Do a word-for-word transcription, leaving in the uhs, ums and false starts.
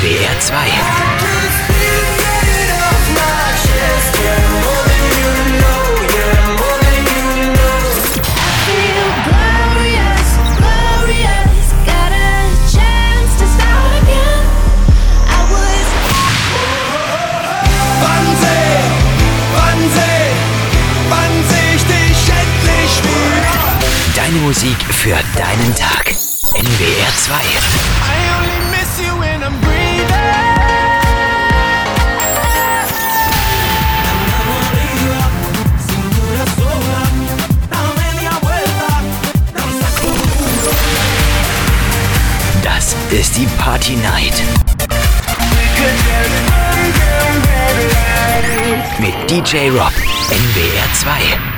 W R zwei. Deine Musik für deinen Tag. N W R zwei. Das ist die Party Night. Mit D J Rob. N W R zwei.